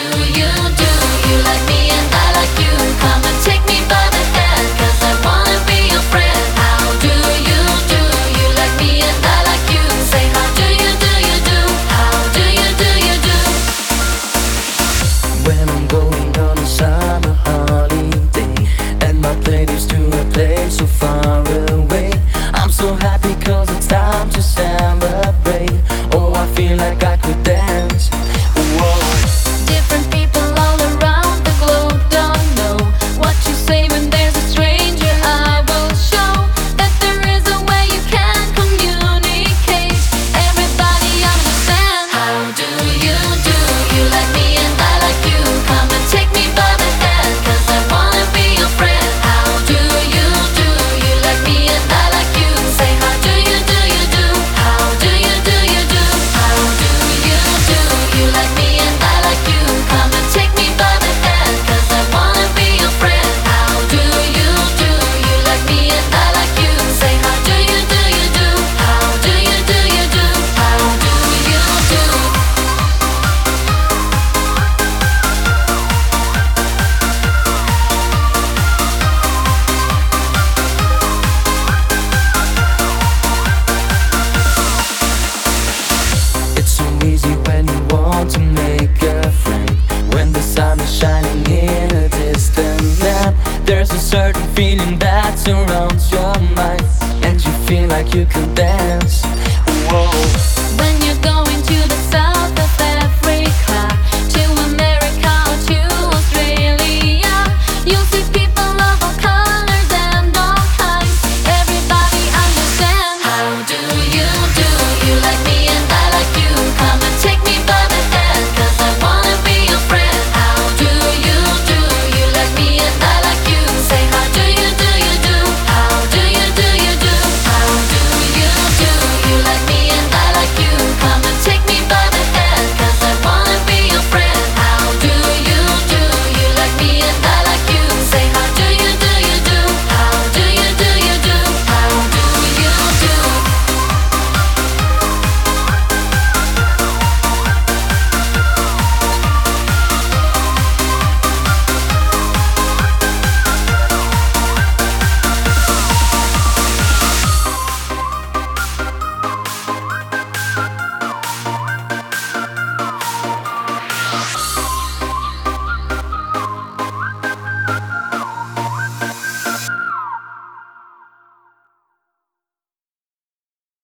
you do? You like me and I like you. Come and take me by the hand, 'cause I wanna be your friend. How do you do? You like me and I like you. Say how do you do? You do? How do you do? You do? When I'm going on a summer holiday and my plane is to a place so far away, I'm so happy 'cause it's time to celebrate. Oh, I feel like I could dance. Whoa. Different people all around the globe don't know what you say when there's a stranger. I will show that there is a way you can communicate. Everybody understand. How do you do? You like me and I like you. Come and take me by the hand, 'cause I wanna be your friend. How do you do? You like me and I like you. Say how do you do? You do? How do you do? You do? How do you do? You like me and I like you. Come and take me by the hand, 'cause I wanna be your friend. How do you do? You like me and I like you. Say how do you do? You do? How do you do? You do? How do you do? It's so easy when you want to make a friend. When the sun is shining in a distant land, there's a certain feeling that surrounds your mind, and you feel like you can